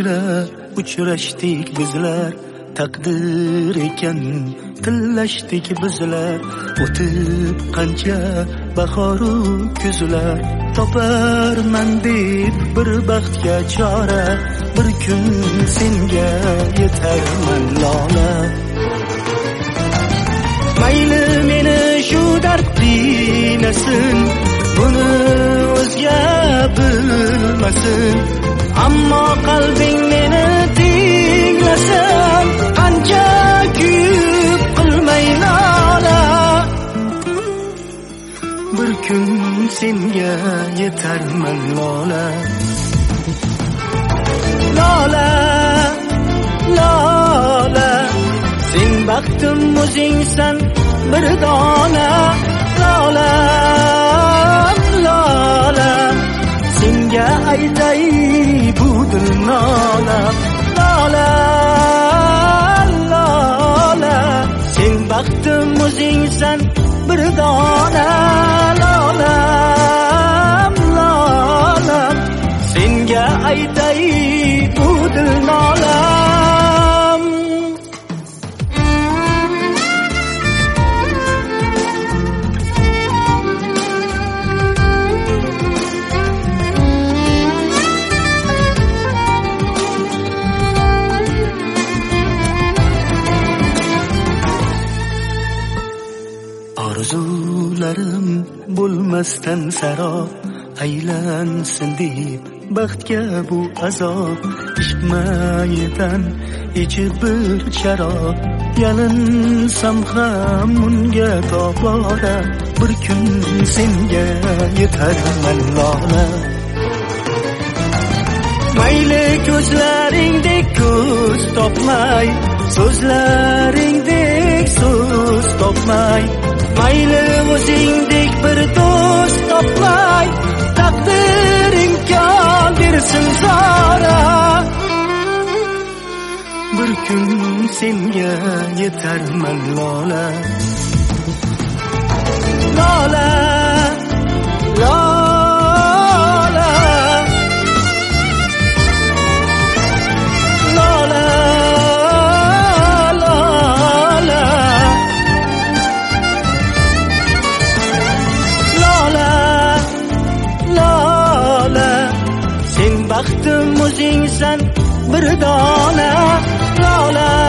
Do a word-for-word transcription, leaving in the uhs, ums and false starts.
Kechira uchrashdik bizlar, taqdir ekan tillashdik bizlar. O'tib qancha bahoru kuzlar, toparman deb bir baxtga chora. Bir kun senga yetarman lola. Mayli meni shu dard qiynasin, buni o'zga bilmasin. Ammo qalbing meni tinglasin, qancha kuyib qilmay lola. Bir kun senga yetarman lola. Lola, lola, sen baxtim o'zingsan bir dona. Lola, lola, senga aytay bu dil nola. Lola, lola, sen baxtim o'zingsan bir dona. Lola, lola, senga aytay bu dil nola. Orzularim bo'lmasdan sarob, aylansin deb baxtga bu azob. Ishmayidan ichib bir sharob, yalinsam ham unga tobora. Bir kun senga yetarman lola. Mayli ko'zlaringdek ko'z topmay, so'zlaringdek so'z topmay. Mayli o'zingdek bir do'st topmay, taqdir imkon bersin zora. Bir kun senga yetarman lola. Lola, lola, lola, lola, lola, lola, sen baxtim o'zingsan bir dona. Lola,